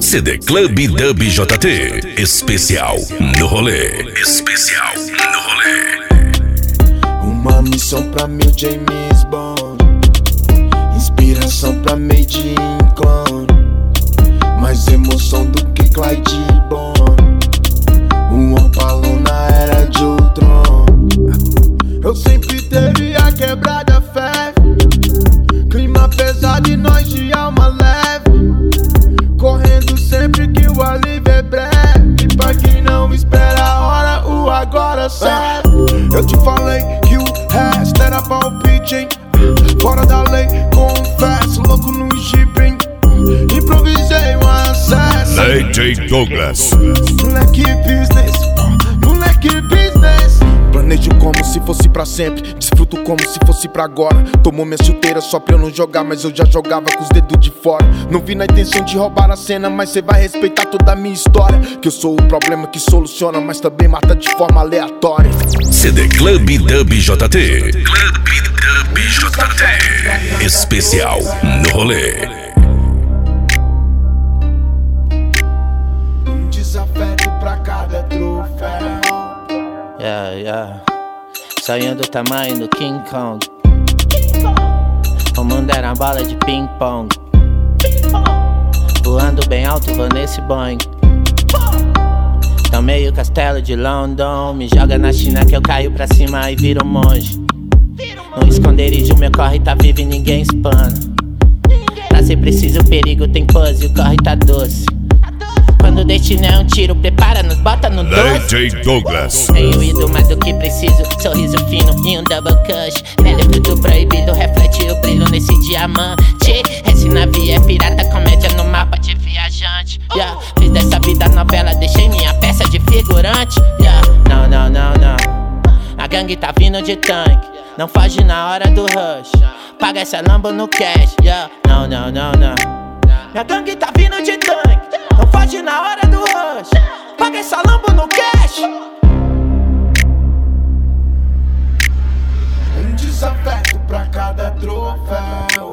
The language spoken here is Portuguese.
CD Club Dub JT. Especial no rolê. Especial no rolê. Uma missão pra meu James Bond, inspiração pra Made in Clone, mais emoção do que Clyde Bond. Um opalão na era de Ultron. Eu sempre teve a quebrada fé, clima pesado e nós de alma leve, correndo sempre que o alívio é breve. E pra quem não espera a hora, o agora serve. Eu te falei que o resto era palpite, hein? Fora da lei, confesso, louco no Jeep. Improvisei um acesso. DJ Douglas. Moleque business, moleque business. Planejo como se fosse pra sempre, desfruto como se fosse pra agora. Tomou minha chuteira só pra eu não jogar, mas eu já jogava com os dedos de fora. Não vi na intenção de roubar a cena, mas cê vai respeitar toda a minha história. Que eu sou o problema que soluciona, mas também mata de forma aleatória. CD Club Dub JT. Club Dub JT. Especial no rolê. Um desafeto pra cada troféu. Sonho do tamanho do King Kong. O mundo era uma bola de ping-pong, voando bem alto, vou nesse Boeing. Tomei o castelo de London, me joga na China que eu caio pra cima e viro um monge. No esconderijo meu corre tá vivo e ninguém espana. Pra ser preciso o perigo tem pose e o corre tá doce. Quando o destino é um tiro, prepara, nos bota no doce. DJ Douglas. Tenho ido mais do que preciso, sorriso fino e um double cush. Pele fruto proibido, reflete o brilho nesse diamante. Esse navio é pirata, comédia no mapa de viajante. Fiz dessa vida novela, deixei minha peça de figurante. Não, não, não, não. A gangue tá vindo de tanque, não foge na hora do rush. Paga essa Lambo no cash. Não, não, não, não. Minha gangue tá vindo de tanque, não foge na hora do rush. Paga essa Lambo no cash. Um desafeto pra cada troféu.